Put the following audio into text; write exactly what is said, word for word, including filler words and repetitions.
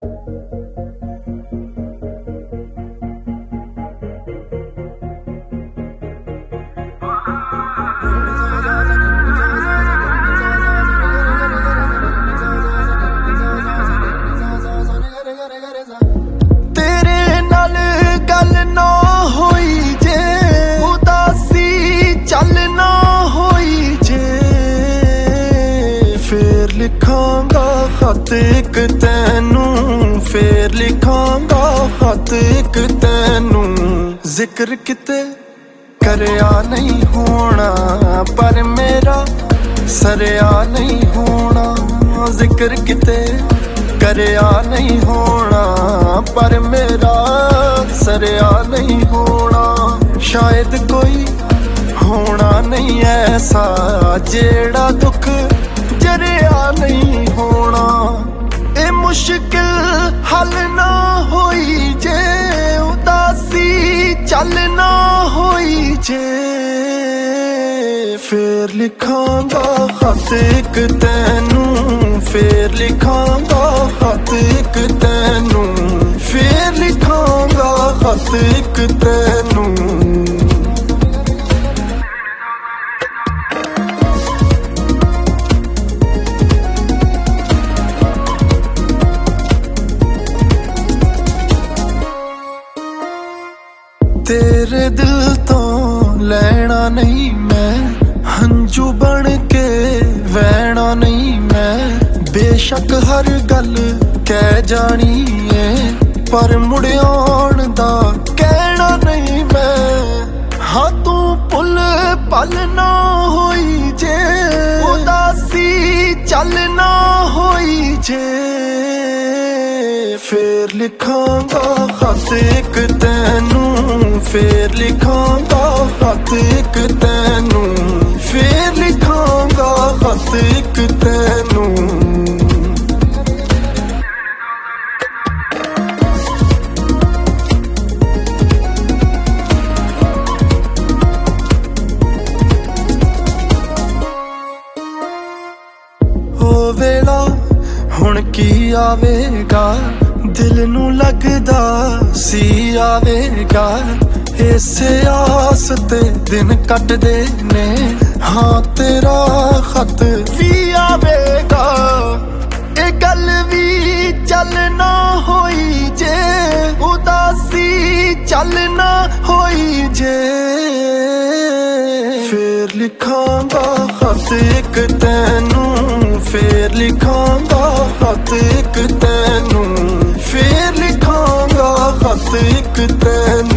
तेरे नाल गल ना होई जे उदासी चल ना होई जे फिर लिखांगा खत एक तैनू फिर लिखांगा खत एक तैनू जिक्र किते करया नहीं होना पर मेरा सरया नहीं होना जिक्र किते करया नहीं होना पर मेरा सरया नहीं होना शायद कोई होना नहीं ऐसा जेड़ा दुख जरिया नहीं होना ए मुश्किल हल ना होई जे उदासी चल ना होई जे फिर लिखांगा खत एक तैनू फिर लिखांगा खत एक तैनू फिर लिखांगा खत एक तैनू तेरे दिल तो लेना नहीं मैं हंजू बन के वहना नहीं मैं बेशक हर गल कह जानी है पर मुड़ आउण दा कहना नहीं मैं हाँ तू पुल पल ना होई जे उदासी चल ना होई जे फिर लिखांगा खत एक तैनू फिर लिखांगा खत एक तैनू फिर लिखांगा खत एक तैनू ओ वेला हुण की आवेगा दिल नू लगदा सी आवेगा इसे आस ते दिन कटदे ने हाँ तेरा खत भी आवेगा ए गल भी चल ना होई जे उदासी चल ना होई जे फिर लिखांगा खत एक तैनू फिर लिखांगा खत एक तैनू फिर लिखांगा खत एक तैनू